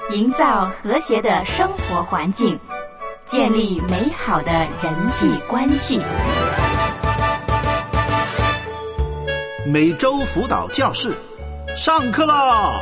营造和谐的生活环境，建立美好的人际关系。 每周辅导教室上课啦！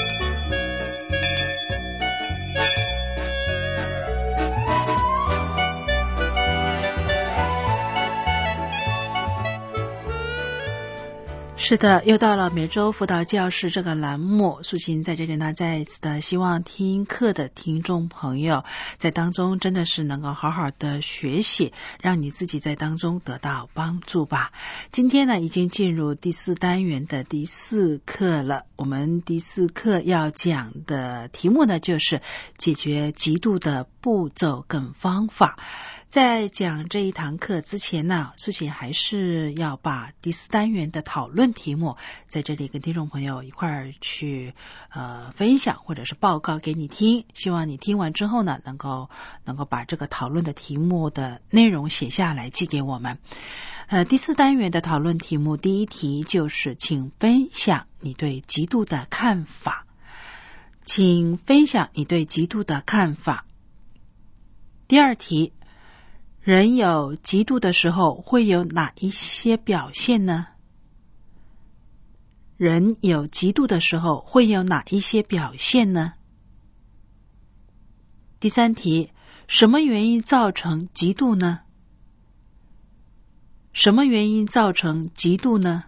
是的，又到了每周辅导教室这个栏目，素琴在这里呢，再一次的希望听课的听众朋友在当中真的是能够好好的学习，让你自己在当中得到帮助吧。今天呢，已经进入第4单元的第4课了。我们第4课要讲的题目呢，就是解决嫉妒的步骤跟方法。在讲这一堂课之前呢，素琴还是要把第4单元的讨论题目在这里跟听众朋友一块儿去分享或者是报告给你听，希望你听完之后呢，能够把这个讨论的题目的内容写下来寄给我们。第4单元的讨论题目，第一题就是请分享你对嫉妒的看法。请分享你对嫉妒的看法。第二题，人有嫉妒的时候会有哪一些表现呢？人有嫉妒的时候会有哪一些表现呢？第三题，什么原因造成嫉妒呢？什么原因造成嫉妒呢？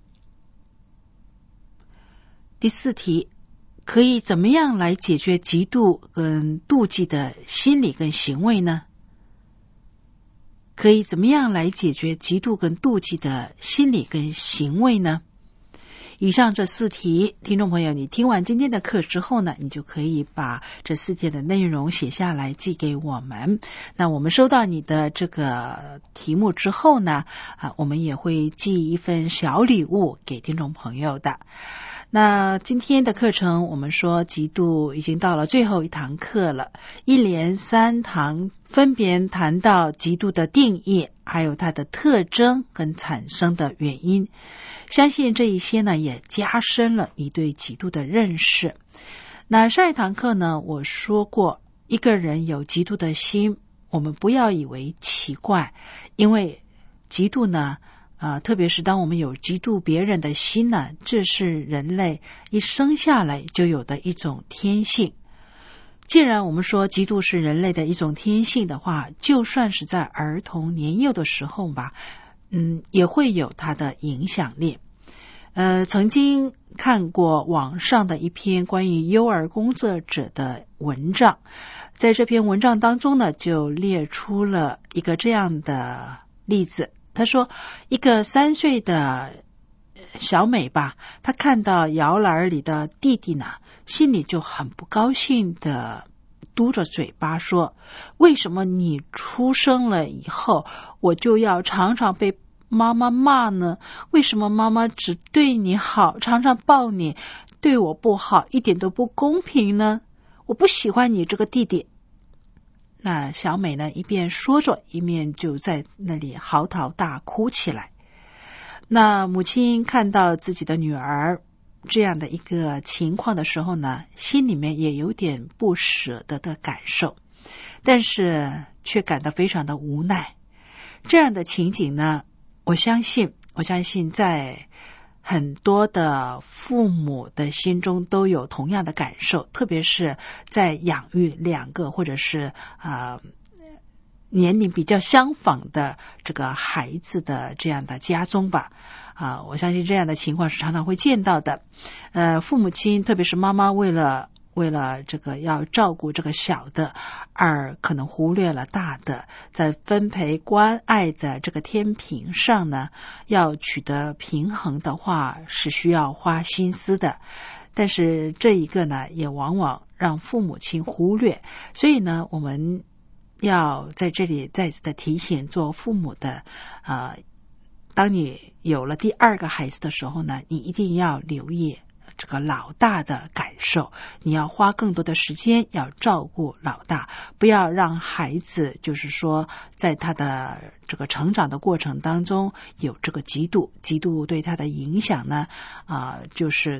第四题，可以怎么样来解决嫉妒跟妒忌的心理跟行为呢？可以怎么样来解决嫉妒跟妒忌的心理跟行为呢？以上这4题，听众朋友，你听完今天的课之后呢，你就可以把这4题的内容写下来寄给我们。那我们收到你的这个题目之后呢，我们也会寄一份小礼物给听众朋友的。那今天的课程，我们说嫉妒已经到了最后一堂课了，一连3堂分别谈到嫉妒的定义，还有它的特征跟产生的原因。相信这一些呢，也加深了你对嫉妒的认识。那上一堂课呢，我说过，一个人有嫉妒的心，我们不要以为奇怪，因为嫉妒呢，特别是当我们有嫉妒别人的心呢，这是人类一生下来就有的一种天性。既然我们说嫉妒是人类的一种天性的话，就算是在儿童年幼的时候吧，也会有它的影响力。曾经看过网上的一篇关于幼儿工作者的文章，在这篇文章当中呢，就列出了一个这样的例子。他说，一个3岁的小美吧，她看到摇篮里的弟弟呢，心里就很不高兴的嘟着嘴巴说，为什么你出生了以后，我就要常常被妈妈骂呢？为什么妈妈只对你好，常常抱你，对我不好，一点都不公平呢？我不喜欢你这个弟弟。那小美呢，一边说着，一面就在那里嚎啕大哭起来。那母亲看到自己的女儿这样的一个情况的时候呢，心里面也有点不舍得的感受，但是却感到非常的无奈。这样的情景呢，我相信在很多的父母的心中都有同样的感受，特别是在养育2个或者是年龄比较相仿的这个孩子的这样的家中吧。我相信这样的情况是常常会见到的。父母亲特别是妈妈为了这个要照顾这个小的，而可能忽略了大的，在分配关爱的这个天平上呢，要取得平衡的话是需要花心思的。但是这一个呢，也往往让父母亲忽略。所以呢，我们要在这里再次的提醒做父母的，当你有了第2个孩子的时候呢，你一定要留意这个老大的感受，你要花更多的时间要照顾老大，不要让孩子就是说在他的这个成长的过程当中有这个嫉妒对他的影响呢，就是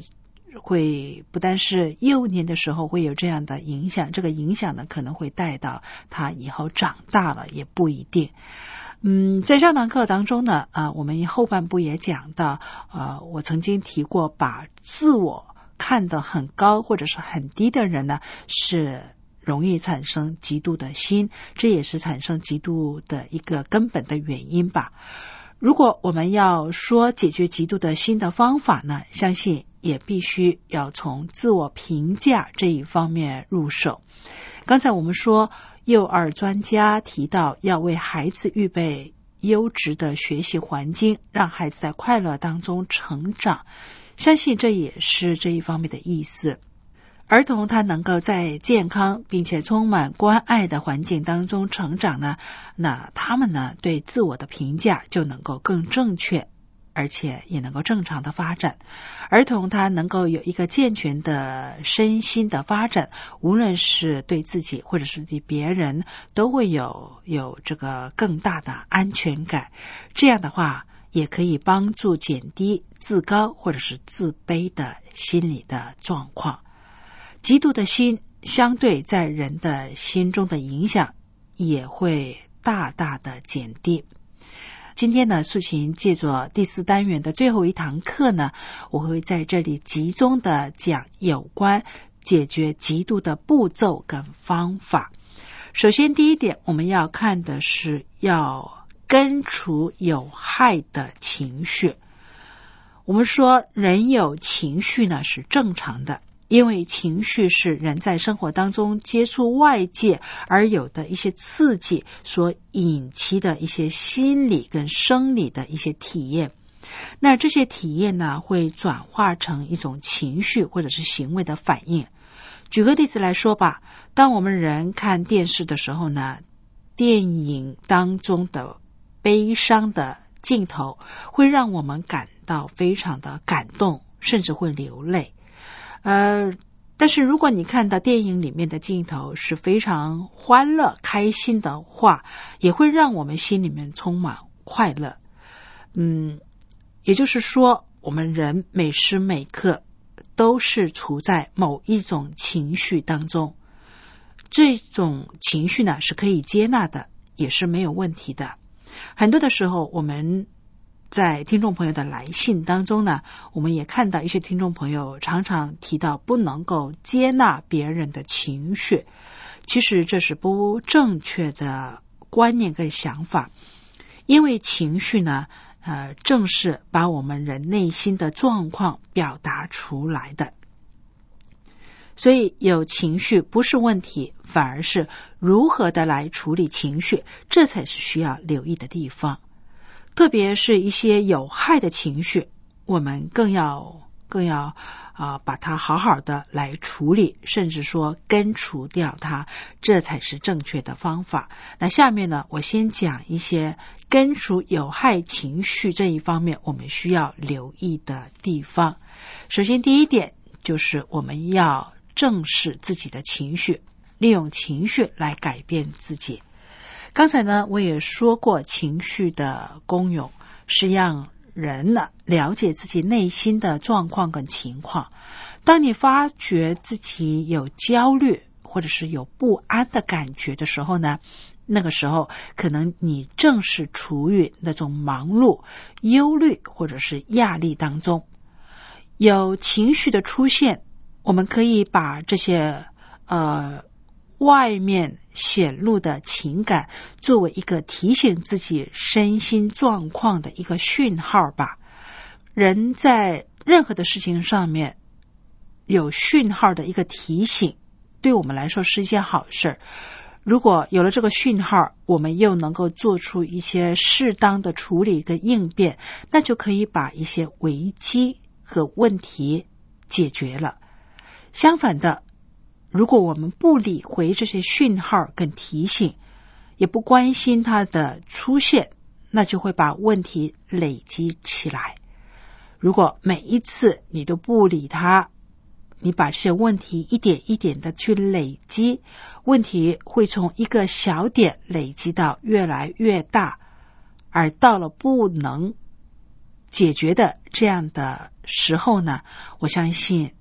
会不单是幼年的时候会有这样的影响，这个影响呢可能会带到他以后长大了也不一定。在上堂课当中呢，我们后半部也讲到，我曾经提过，把自我看得很高或者是很低的人呢，是容易产生嫉妒的心，这也是产生嫉妒的一个根本的原因吧。如果我们要说解决嫉妒的心的方法呢，相信也必须要从自我评价这一方面入手。刚才我们说，幼儿专家提到要为孩子预备优质的学习环境，让孩子在快乐当中成长，相信这也是这一方面的意思。儿童他能够在健康并且充满关爱的环境当中成长呢，那他们呢对自我的评价就能够更正确，而且也能够正常的发展。儿童他能够有一个健全的身心的发展，无论是对自己或者是对别人，都会有这个更大的安全感。这样的话也可以帮助减低自高或者是自卑的心理的状况。嫉妒的心相对在人的心中的影响也会大大的减低。今天呢，素琴借着第4单元的最后一堂课呢，我会在这里集中的讲有关解决嫉妒的步骤跟方法。首先第一点，我们要看的是要根除有害的情绪。我们说人有情绪呢是正常的，因为情绪是人在生活当中接触外界而有的一些刺激所引起的一些心理跟生理的一些体验。那这些体验呢，会转化成一种情绪或者是行为的反应。举个例子来说吧，当我们人看电视的时候呢，电影当中的悲伤的镜头会让我们感到非常的感动，甚至会流泪。但是如果你看到电影里面的镜头是非常欢乐开心的话，也会让我们心里面充满快乐。也就是说，我们人每时每刻都是处在某一种情绪当中，这种情绪呢是可以接纳的，也是没有问题的。很多的时候，我们在听众朋友的来信当中呢，我们也看到一些听众朋友常常提到不能够接纳别人的情绪。其实这是不正确的观念跟想法，因为情绪呢正是把我们人内心的状况表达出来的。所以有情绪不是问题，反而是如何的来处理情绪，这才是需要留意的地方。特别是一些有害的情绪，我们更要把它好好的来处理，甚至说根除掉它，这才是正确的方法。那下面呢，我先讲一些根除有害情绪这一方面我们需要留意的地方。首先第一点就是我们要正视自己的情绪，利用情绪来改变自己。刚才呢，我也说过，情绪的功用是让人呢了解自己内心的状况跟情况。当你发觉自己有焦虑或者是有不安的感觉的时候呢，那个时候可能你正是处于那种忙碌、忧虑或者是压力当中。有情绪的出现，我们可以把这些外面显露的情感作为一个提醒自己身心状况的一个讯号吧。人在任何的事情上面有讯号的一个提醒，对我们来说是一件好事。如果有了这个讯号，我们又能够做出一些适当的处理跟应变，那就可以把一些危机和问题解决了。相反的，如果我们不理会这些讯号跟提醒，也不关心它的出现，那就会把问题累积起来。如果每一次你都不理它，你把这些问题一点一点的去累积，问题会从一个小点累积到越来越大，而到了不能解决的这样的时候呢，我相信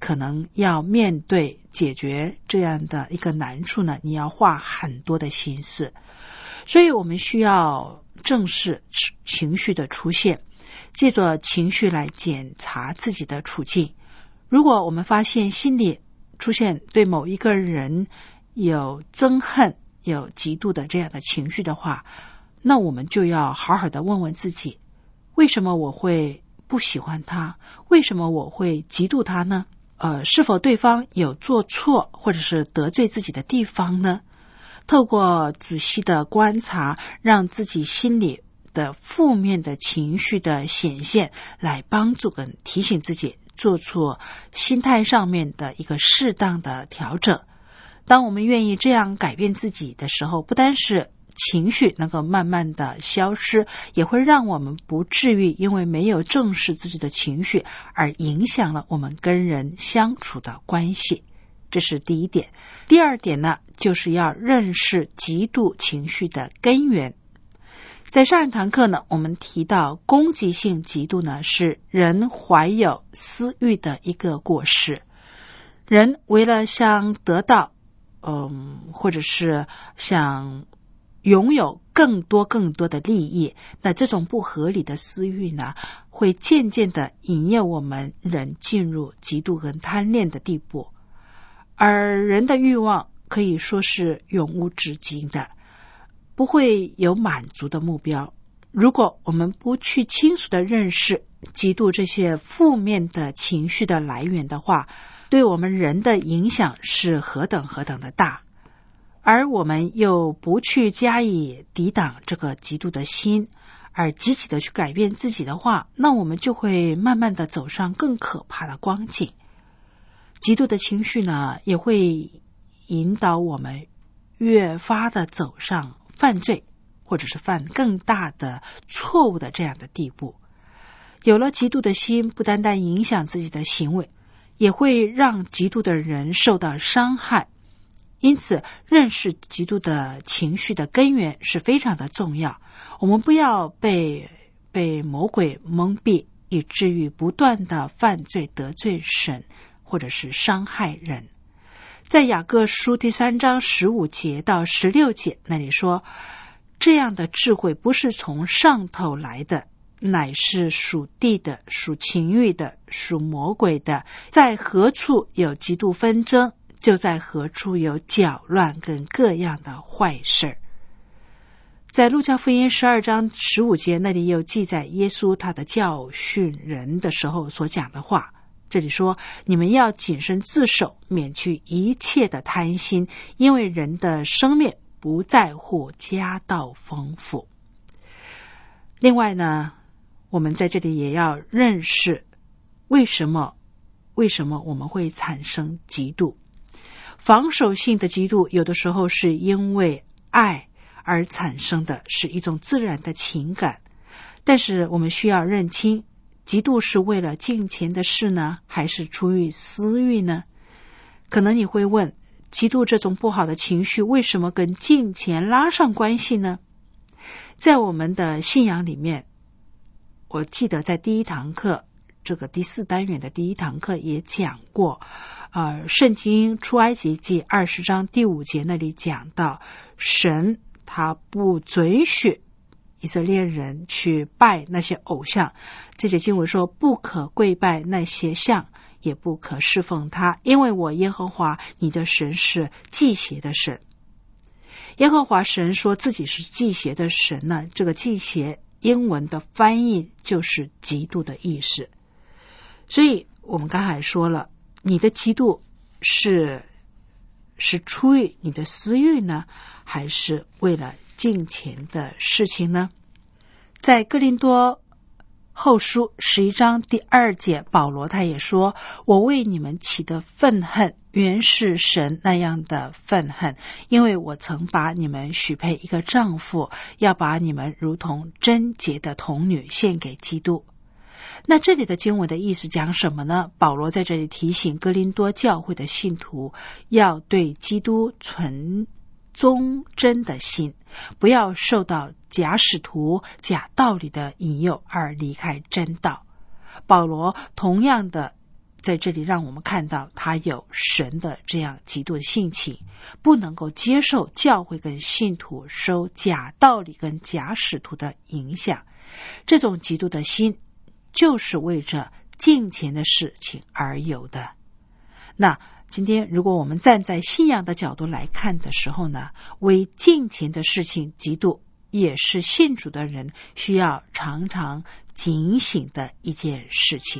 可能要面对解决这样的一个难处呢，你要花很多的心思。所以我们需要正视情绪的出现，借着情绪来检查自己的处境。如果我们发现心里出现对某一个人有憎恨、有嫉妒的这样的情绪的话，那我们就要好好的问问自己，为什么我会不喜欢他？为什么我会嫉妒他呢？是否对方有做错或者是得罪自己的地方呢？透过仔细的观察，让自己心里的负面的情绪的显现来帮助跟提醒自己做出心态上面的一个适当的调整。当我们愿意这样改变自己的时候，不单是情绪能够慢慢的消失，也会让我们不至于因为没有正视自己的情绪而影响了我们跟人相处的关系。这是第一点。第二点呢，就是要认识嫉妒情绪的根源。在上一堂课呢，我们提到攻击性嫉妒呢，是人怀有私欲的一个果实。人为了想得到或者是想拥有更多的利益，那这种不合理的私欲呢，会渐渐的引诱我们人进入嫉妒跟贪恋的地步。而人的欲望可以说是永无止境的，不会有满足的目标。如果我们不去清楚的认识嫉妒这些负面的情绪的来源的话，对我们人的影响是何等的大。而我们又不去加以抵挡这个嫉妒的心，而积极的去改变自己的话，那我们就会慢慢的走上更可怕的光景。嫉妒的情绪呢，也会引导我们越发的走上犯罪，或者是犯更大的错误的这样的地步。有了嫉妒的心，不单单影响自己的行为，也会让嫉妒的人受到伤害。因此，认识嫉妒的情绪的根源是非常的重要。我们不要被魔鬼蒙蔽，以至于不断的犯罪得罪神，或者是伤害人。在雅各书第3章15节到16节那里说，这样的智慧不是从上头来的，乃是属地的，属情欲的，属魔鬼的。在何处有嫉妒纷争，就在何处有搅乱跟各样的坏事。在路加福音12章15节那里有记载耶稣他的教训人的时候所讲的话。这里说，你们要谨慎自守，免去一切的贪心，因为人的生命不在乎家道丰富。另外呢，我们在这里也要认识为什么我们会产生嫉妒。防守性的嫉妒有的时候是因为爱而产生的，是一种自然的情感。但是我们需要认清，嫉妒是为了金钱的事呢，还是出于私欲呢？可能你会问，嫉妒这种不好的情绪为什么跟金钱拉上关系呢？在我们的信仰里面，我记得在第一堂课，这个第4单元的第1堂课也讲过，圣经出埃及记20章第5节那里讲到，神他不准许以色列人去拜那些偶像。这节经文说，不可跪拜那些像，也不可侍奉他，因为我耶和华你的神是忌邪的神。耶和华神说自己是忌邪的神呢，这个忌邪英文的翻译就是嫉妒的意思。所以我们刚才说了，你的嫉妒是出于你的私欲呢，还是为了金钱的事情呢？在哥林多后书11章第2节，保罗他也说，我为你们起的愤恨原是神那样的愤恨，因为我曾把你们许配一个丈夫，要把你们如同贞洁的童女献给基督。那这里的经文的意思讲什么呢？保罗在这里提醒哥林多教会的信徒，要对基督存忠贞的心，不要受到假使徒、假道理的引诱而离开真道。保罗同样的在这里让我们看到他有神的这样极度的性情，不能够接受教会跟信徒受假道理跟假使徒的影响。这种极度的心就是为着敬虔的事情而有的。那今天如果我们站在信仰的角度来看的时候呢，为敬虔的事情嫉妒也是信主的人需要常常警醒的一件事情。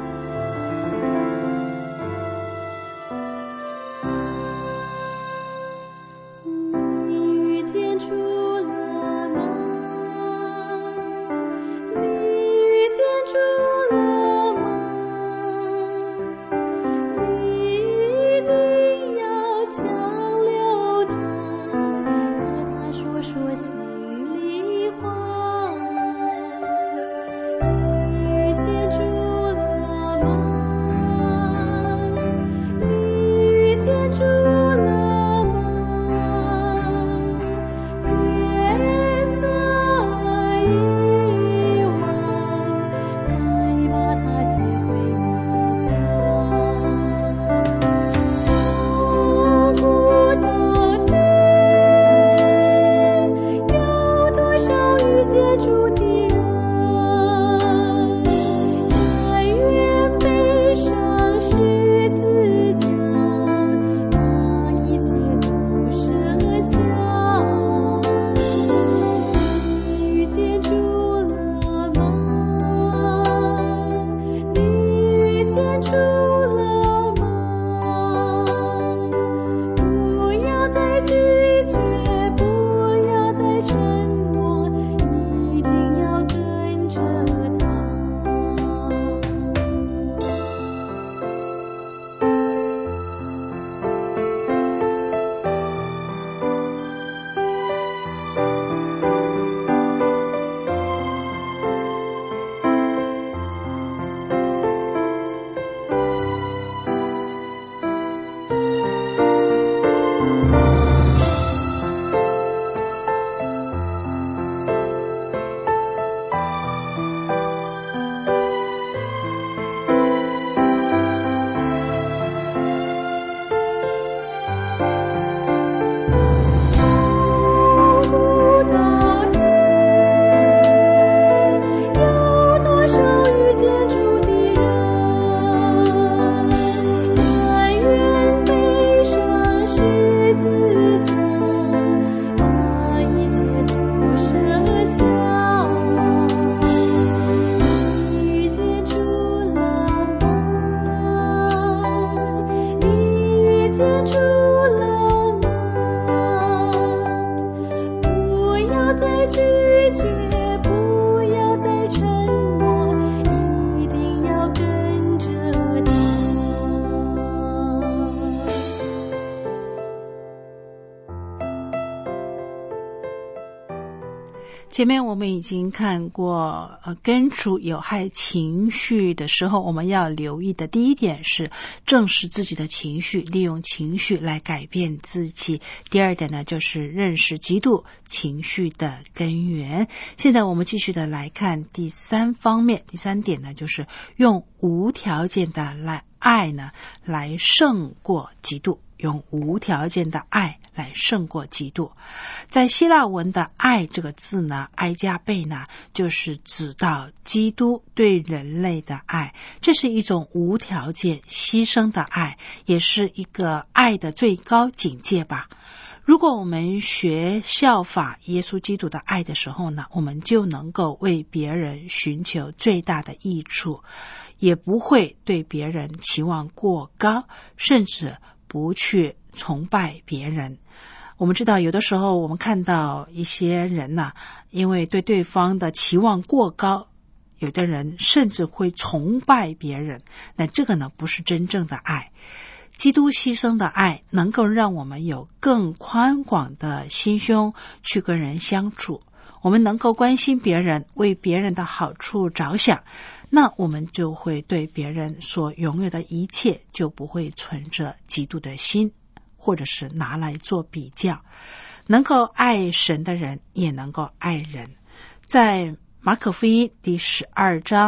前面我们已经看过根除有害情绪的时候，我们要留意的第一点是正视自己的情绪，利用情绪来改变自己。第二点呢，就是认识嫉妒情绪的根源。现在我们继续的来看第三方面，第三点呢，就是用无条件的爱呢来胜过嫉妒，用无条件的爱来胜过嫉妒。在希腊文的爱这个字呢，爱加贝呢，就是指到基督对人类的爱，这是一种无条件牺牲的爱，也是一个爱的最高境界吧。如果我们学效法耶稣基督的爱的时候呢，我们就能够为别人寻求最大的益处，也不会对别人期望过高，甚至不去崇拜别人。我们知道有的时候我们看到一些人呢，因为对对方的期望过高，有的人甚至会崇拜别人，那这个呢不是真正的爱。基督牺牲的爱能够让我们有更宽广的心胸去跟人相处，我们能够关心别人，为别人的好处着想，那我们就会对别人所拥有的一切就不会存着嫉妒的心，或者是拿来做比较。能够爱神的人也能够爱人。在马可福音第12章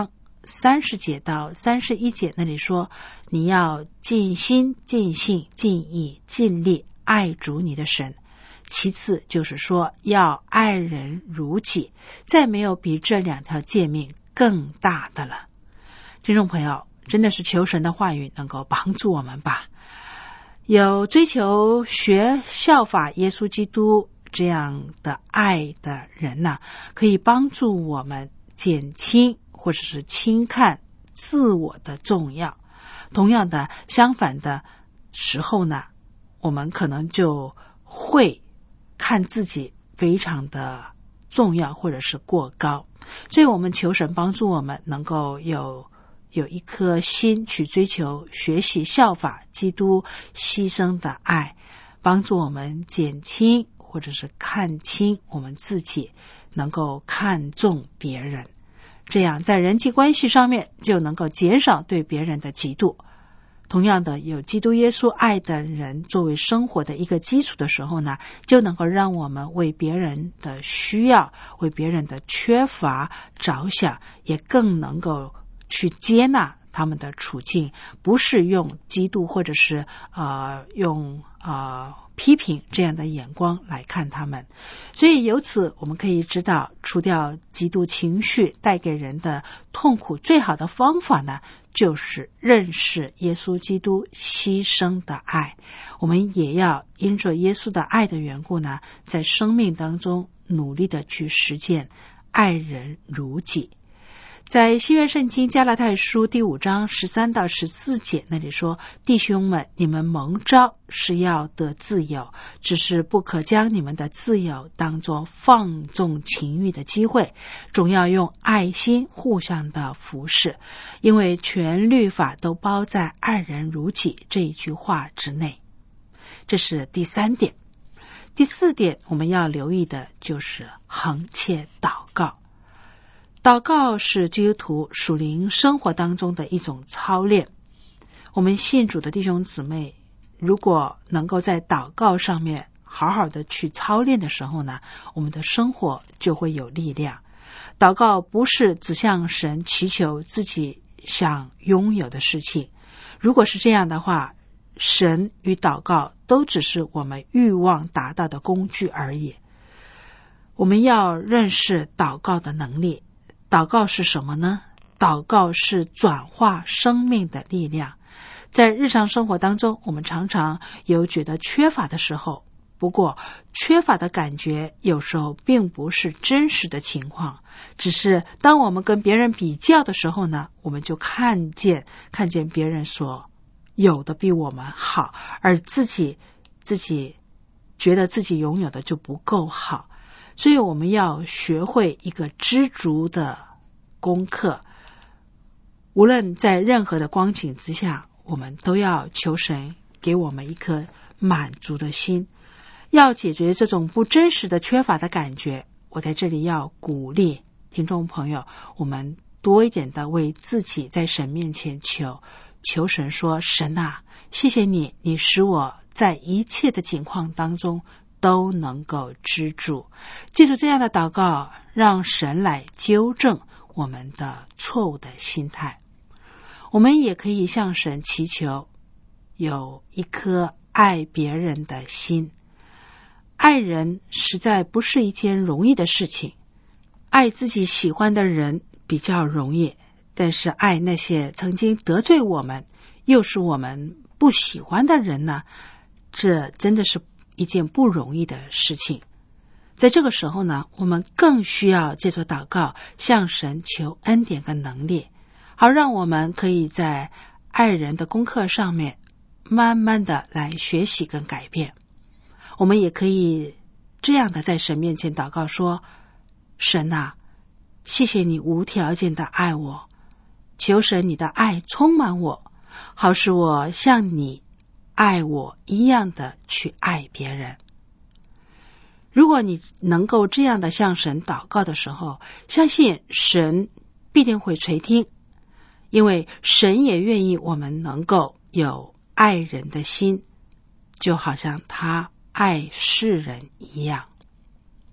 30节到31节那里说，你要尽心、尽性、尽意、尽力爱主你的神。其次就是说要爱人如己，再没有比这2条诫命更大的了。听众朋友，真的是求神的话语能够帮助我们吧。有追求效法耶稣基督这样的爱的人呢，可以帮助我们减轻或者是轻看自我的重要。同样的，相反的时候呢，我们可能就会看自己非常的重要或者是过高。所以我们求神帮助我们能够有一颗心去追求学习效法基督牺牲的爱，帮助我们减轻或者是看清我们自己，能够看重别人，这样在人际关系上面就能够减少对别人的嫉妒。同样的，有基督耶稣爱的人作为生活的一个基础的时候呢，就能够让我们为别人的需要、为别人的缺乏着想，也更能够去接纳他们的处境，不是用嫉妒或者是用批评这样的眼光来看他们。所以由此我们可以知道，除掉嫉妒情绪带给人的痛苦，最好的方法呢，就是认识耶稣基督牺牲的爱。我们也要因着耶稣的爱的缘故呢，在生命当中努力的去实践爱人如己。在新约圣经加拉太书第5章13到14节那里说，弟兄们，你们蒙召是要得自由，只是不可将你们的自由当作放纵情欲的机会，总要用爱心互相的服侍，因为全律法都包在爱人如己这一句话之内。这是第3点。第4点我们要留意的就是恒切祷告。祷告是基督徒属灵生活当中的一种操练。我们信主的弟兄姊妹，如果能够在祷告上面好好的去操练的时候呢，我们的生活就会有力量。祷告不是只向神祈求自己想拥有的事情，如果是这样的话，神与祷告都只是我们欲望达到的工具而已。我们要认识祷告的能力。祷告是什么呢？祷告是转化生命的力量。在日常生活当中，我们常常有觉得缺乏的时候，不过缺乏的感觉有时候并不是真实的情况，只是当我们跟别人比较的时候呢，我们就看见别人所有的比我们好，而自己觉得自己拥有的就不够好。所以我们要学会一个知足的功课，无论在任何的光景之下，我们都要求神给我们一颗满足的心。要解决这种不真实的缺乏的感觉，我在这里要鼓励听众朋友，我们多一点的为自己在神面前求神说，神啊，谢谢你，你使我在一切的境况当中都能够知足。借助这样的祷告，让神来纠正我们的错误的心态。我们也可以向神祈求有一颗爱别人的心。爱人实在不是一件容易的事情，爱自己喜欢的人比较容易，但是爱那些曾经得罪我们又是我们不喜欢的人呢，这真的是一件不容易的事情。在这个时候呢，我们更需要借助祷告向神求恩典跟能力，好让我们可以在爱人的功课上面慢慢的来学习跟改变。我们也可以这样的在神面前祷告说，神啊，谢谢你无条件的爱我，求神你的爱充满我，好使我像你爱我一样的去爱别人。如果你能够这样的向神祷告的时候，相信神必定会垂听，因为神也愿意我们能够有爱人的心，就好像他爱世人一样。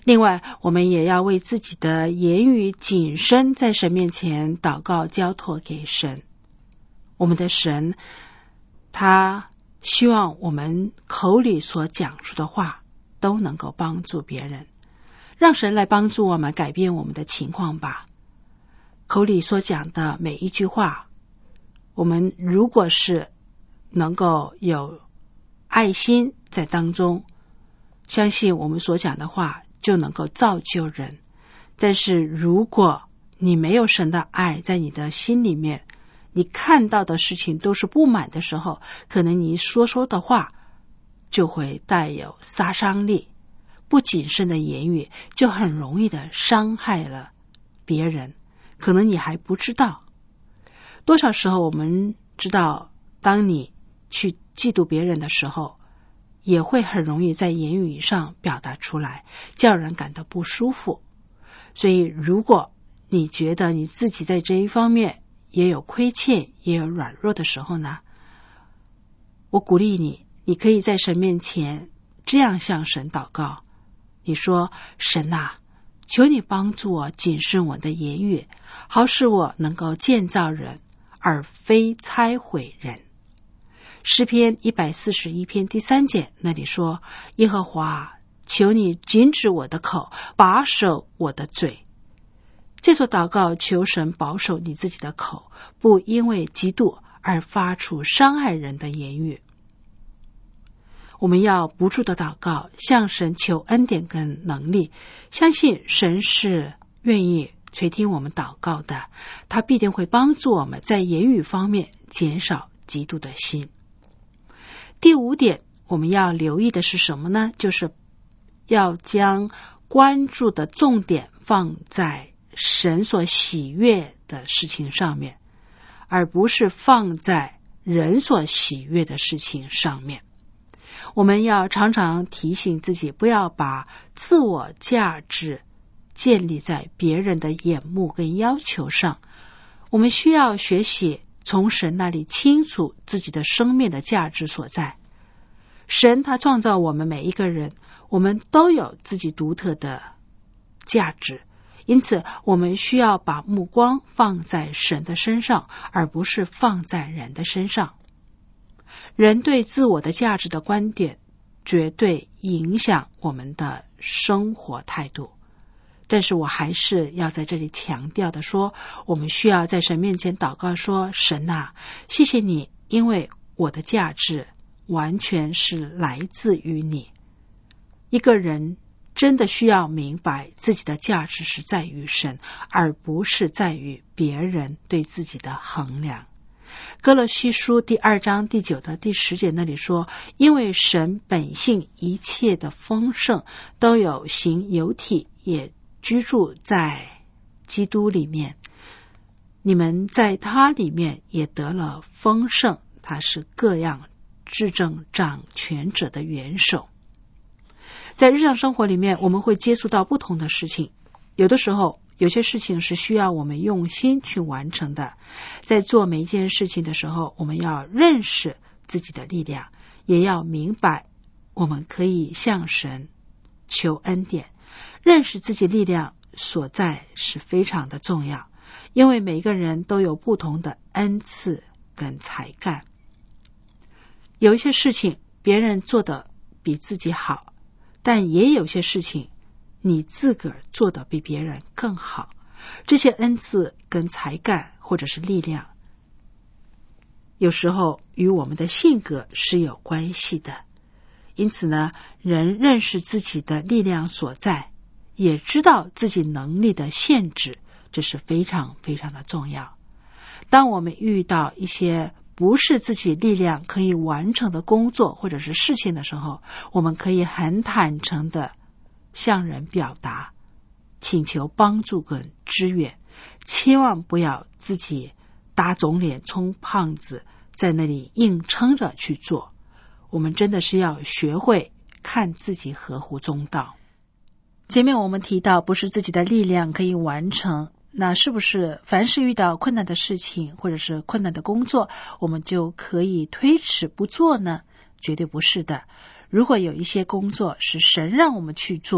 另外，我们也要为自己的言语谨慎，在神面前祷告，交托给神。我们的神，他希望我们口里所讲述的话都能够帮助别人，让神来帮助我们改变我们的情况吧。口里所讲的每一句话，我们如果是能够有爱心在当中，相信我们所讲的话就能够造就人。但是如果你没有神的爱在你的心里面，你看到的事情都是不满的时候，可能你说的话就会带有杀伤力，不谨慎的言语就很容易的伤害了别人，可能你还不知道。多少时候我们知道，当你去嫉妒别人的时候，也会很容易在言语上表达出来，叫人感到不舒服。所以如果你觉得你自己在这一方面也有亏欠，也有软弱的时候呢，我鼓励你，你可以在神面前这样向神祷告。你说，神啊，求你帮助我谨慎我的言语，好使我能够建造人，而非拆毁人。诗篇141篇第3节那里说，耶和华，求你禁止我的口，把守我的嘴。这所祷告求神保守你自己的口，不因为嫉妒而发出伤害人的言语。我们要不住的祷告，向神求恩典跟能力，相信神是愿意垂听我们祷告的，他必定会帮助我们在言语方面减少嫉妒的心。第5点，我们要留意的是什么呢？就是要将关注的重点放在神所喜悦的事情上面，而不是放在人所喜悦的事情上面。我们要常常提醒自己，不要把自我价值建立在别人的眼目跟要求上。我们需要学习从神那里清楚自己的生命的价值所在。神他创造我们每一个人，我们都有自己独特的价值，因此我们需要把目光放在神的身上，而不是放在人的身上。人对自我的价值的观点绝对影响我们的生活态度。但是我还是要在这里强调的说，我们需要在神面前祷告说，神啊，谢谢你，因为我的价值完全是来自于你。一个人真的需要明白自己的价值是在于神，而不是在于别人对自己的衡量。哥罗西书第2章第9到第10节那里说，因为神本性一切的丰盛都有形有体，也居住在基督里面，你们在他里面也得了丰盛，他是各样至正掌权者的元首。在日常生活里面，我们会接触到不同的事情，有的时候有些事情是需要我们用心去完成的。在做每一件事情的时候，我们要认识自己的力量，也要明白我们可以向神求恩典。认识自己力量所在是非常的重要，因为每一个人都有不同的恩赐跟才干。有一些事情别人做得比自己好，但也有些事情你自个儿做得比别人更好。这些恩赐跟才干或者是力量，有时候与我们的性格是有关系的。因此呢，人认识自己的力量所在，也知道自己能力的限制，这是非常非常的重要。当我们遇到一些不是自己力量可以完成的工作或者是事情的时候，我们可以很坦诚的向人表达，请求帮助跟支援，千万不要自己打肿脸充胖子，在那里硬撑着去做。我们真的是要学会看自己合乎中道。前面我们提到不是自己的力量可以完成，那是不是凡是遇到困难的事情或者是困难的工作，我们就可以推迟不做呢？绝对不是的。如果有一些工作是神让我们去做，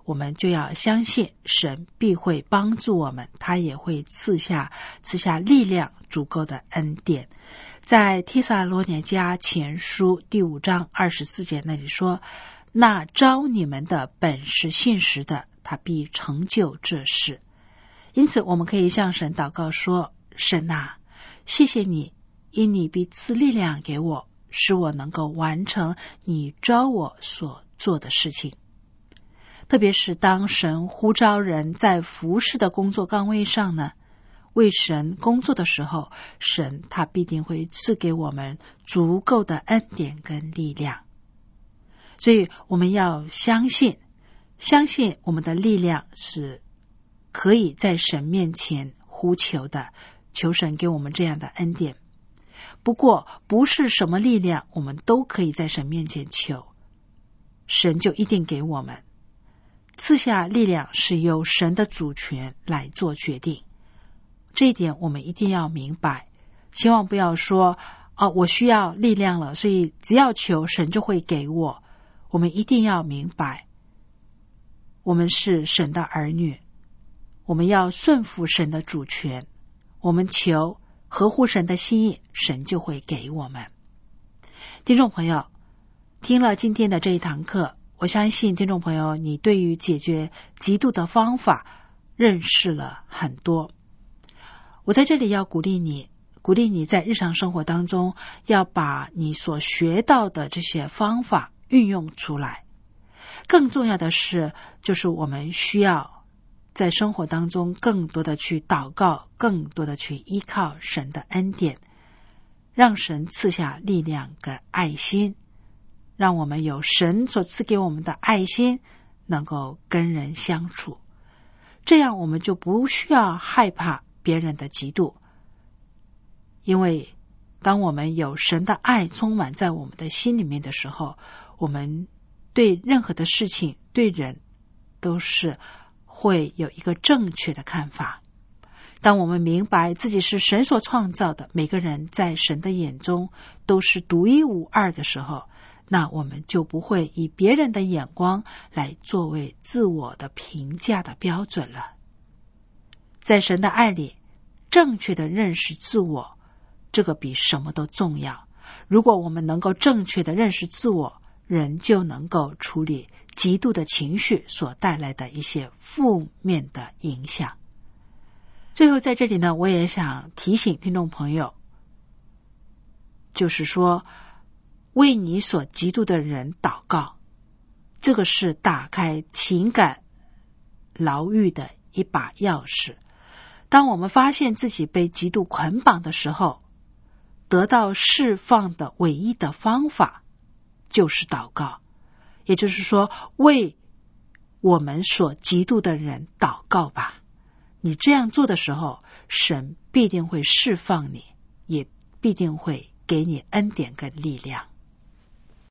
我们就要相信神必会帮助我们，他也会赐下力量，足够的恩典。在帖撒罗尼迦前书第5章24节那里说，那招你们的本是信实的，他必成就这事。因此我们可以向神祷告说，神啊，谢谢你，因你必赐力量给我，使我能够完成你召我所做的事情。特别是当神呼召人在服事的工作岗位上呢，为神工作的时候，神他必定会赐给我们足够的恩典跟力量。所以我们要相信我们的力量是可以在神面前呼求的，求神给我们这样的恩典。不过不是什么力量我们都可以在神面前求，神就一定给我们。赐下力量是由神的主权来做决定，这一点我们一定要明白。千万不要说我需要力量了，所以只要求神就会给我。我们一定要明白，我们是神的儿女，我们要顺服神的主权，我们求合乎神的心意，神就会给我们。听众朋友，听了今天的这一堂课，我相信听众朋友你对于解决嫉妒的方法认识了很多。我在这里要鼓励你在日常生活当中要把你所学到的这些方法运用出来。更重要的是，就是我们需要在生活当中更多的去祷告，更多的去依靠神的恩典，让神赐下力量跟爱心，让我们有神所赐给我们的爱心，能够跟人相处。这样我们就不需要害怕别人的嫉妒，因为当我们有神的爱充满在我们的心里面的时候，我们对任何的事情对人都是会有一个正确的看法。当我们明白自己是神所创造的，每个人在神的眼中都是独一无二的时候，那我们就不会以别人的眼光来作为自我的评价的标准了。在神的爱里，正确的认识自我，这个比什么都重要。如果我们能够正确的认识自我，人就能够处理嫉妒的情绪所带来的一些负面的影响。最后在这里呢，我也想提醒听众朋友，就是说为你所嫉妒的人祷告，这个是打开情感牢狱的一把钥匙。当我们发现自己被嫉妒捆绑的时候，得到释放的唯一的方法就是祷告。也就是说，为我们所嫉妒的人祷告吧。你这样做的时候，神必定会释放你，也必定会给你恩典跟力量。